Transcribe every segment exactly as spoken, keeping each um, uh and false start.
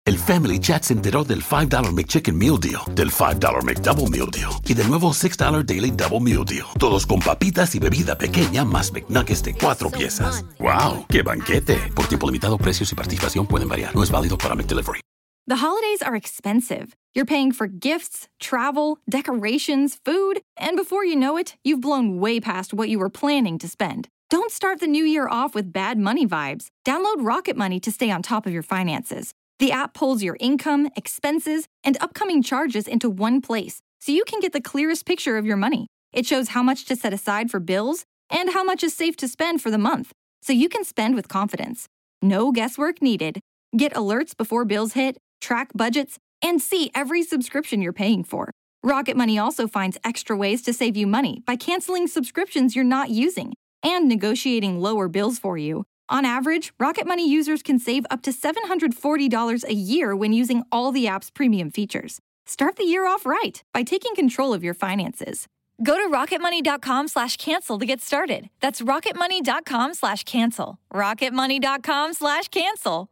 El Family Chat se enteró del five dollar McChicken Meal Deal, del five dollar McDouble Meal Deal y del nuevo six dollar Daily Double Meal Deal. Todos con papitas y bebida pequeña más McNuggets de cuatro piezas. ¡Wow! ¡Qué banquete! Por tiempo limitado, precios y participación pueden variar. No es válido para McDelivery. The holidays are expensive. You're paying for gifts, travel, decorations, food, and before you know it, you've blown way past what you were planning to spend. Don't start the new year off with bad money vibes. Download Rocket Money to stay on top of your finances. The app pulls your income, expenses, and upcoming charges into one place, so you can get the clearest picture of your money. It shows how much to set aside for bills and how much is safe to spend for the month, so you can spend with confidence. No guesswork needed. Get alerts before bills hit, track budgets, and see every subscription you're paying for. Rocket Money also finds extra ways to save you money by canceling subscriptions you're not using and negotiating lower bills for you. On average, Rocket Money users can save up to seven hundred forty dollars a year when using all the app's premium features. Start the year off right by taking control of your finances. Go to rocketmoney.com slash cancel to get started. That's rocketmoney.com slash cancel. rocketmoney.com slash cancel.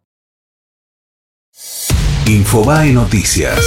Infobae Noticias.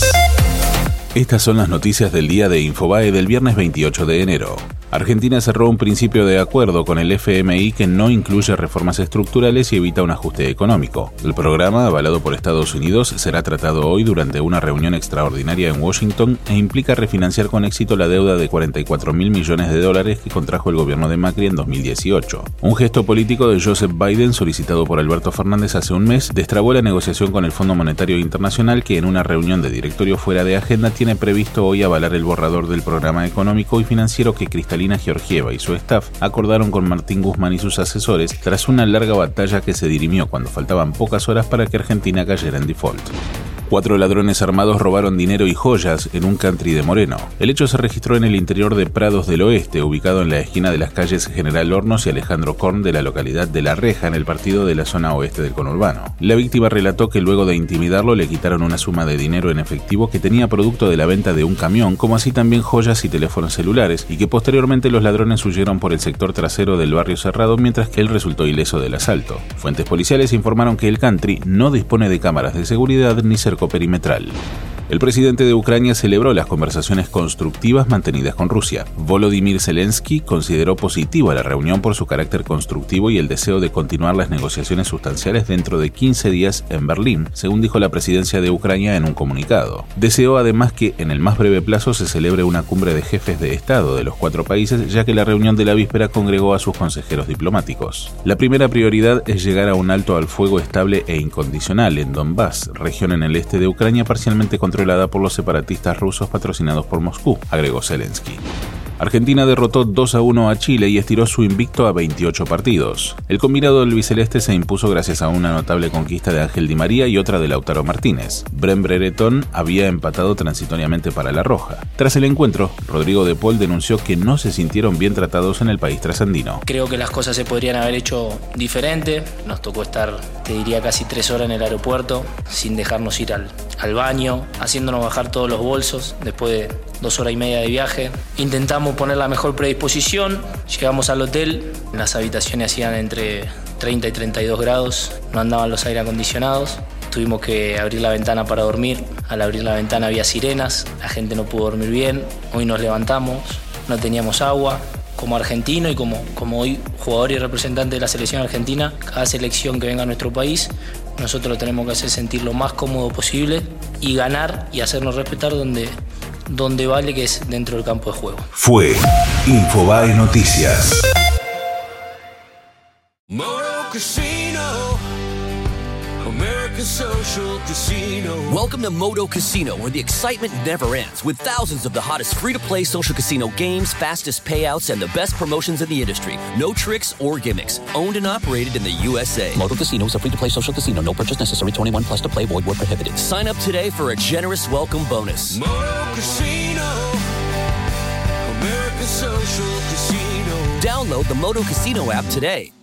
Estas son las noticias del día de Infobae del viernes veintiocho de enero. Argentina cerró un principio de acuerdo con el F M I que no incluye reformas estructurales y evita un ajuste económico. El programa, avalado por Estados Unidos, será tratado hoy durante una reunión extraordinaria en Washington e implica refinanciar con éxito la deuda de cuarenta y cuatro mil millones de dólares que contrajo el gobierno de Macri en dos mil dieciocho. Un gesto político de Joseph Biden, solicitado por Alberto Fernández hace un mes, destrabó la negociación con el Fondo Monetario Internacional, que en una reunión de directorio fuera de agenda tiene previsto hoy avalar el borrador del programa económico y financiero que Cristalina Georgieva y su staff acordaron con Martín Guzmán y sus asesores tras una larga batalla que se dirimió cuando faltaban pocas horas para que Argentina cayera en default. Cuatro ladrones armados robaron dinero y joyas en un country de Moreno. El hecho se registró en el interior de Prados del Oeste, ubicado en la esquina de las calles General Hornos y Alejandro Korn de la localidad de La Reja, en el partido de la zona oeste del conurbano. La víctima relató que luego de intimidarlo le quitaron una suma de dinero en efectivo que tenía producto de la venta de un camión, como así también joyas y teléfonos celulares, y que posteriormente los ladrones huyeron por el sector trasero del barrio cerrado, mientras que él resultó ileso del asalto. Fuentes policiales informaron que el country no dispone de cámaras de seguridad ni cerco perimetral. El presidente de Ucrania celebró las conversaciones constructivas mantenidas con Rusia. Volodymyr Zelensky consideró positiva la reunión por su carácter constructivo y el deseo de continuar las negociaciones sustanciales dentro de quince días en Berlín, según dijo la presidencia de Ucrania en un comunicado. Deseó además que en el más breve plazo se celebre una cumbre de jefes de Estado de los cuatro países, ya que la reunión de la víspera congregó a sus consejeros diplomáticos. La primera prioridad es llegar a un alto al fuego estable e incondicional en Donbass, región en el este de Ucrania parcialmente controlada por los separatistas rusos patrocinados por Moscú, agregó Zelensky. Argentina derrotó dos a uno a Chile y estiró su invicto a veintiocho partidos. El combinado albiceleste se impuso gracias a una notable conquista de Ángel Di María y otra de Lautaro Martínez. Bren Brereton había empatado transitoriamente para la Roja. Tras el encuentro, Rodrigo de Paul denunció que no se sintieron bien tratados en el país trasandino. Creo que las cosas se podrían haber hecho diferente. Nos tocó estar, te diría, casi tres horas en el aeropuerto, sin dejarnos ir al, al baño, haciéndonos bajar todos los bolsos después de dos horas y media de viaje. Intentamos poner la mejor predisposición, llegamos al hotel, las habitaciones hacían entre treinta y treinta y dos grados, no andaban los aire acondicionados, tuvimos que abrir la ventana para dormir, al abrir la ventana había sirenas, la gente no pudo dormir bien, hoy nos levantamos, no teníamos agua. Como argentino y como, como hoy jugador y representante de la selección argentina, cada selección que venga a nuestro país, nosotros lo tenemos que hacer sentir lo más cómodo posible y ganar y hacernos respetar donde, donde vale, que es dentro del campo de juego. Fue Infobae Noticias. Moto Casino, American Social Casino. Welcome to Moto Casino, where the excitement never ends, with thousands of the hottest free-to-play social casino games, fastest payouts, and the best promotions in the industry. No tricks or gimmicks. Owned and operated in the U S A. Moto Casino is a free-to-play social casino. No purchase necessary. twenty-one plus to play. Void where prohibited. Sign up today for a generous welcome bonus. Moto Casino, American Social Casino. Download the Moto Casino app today.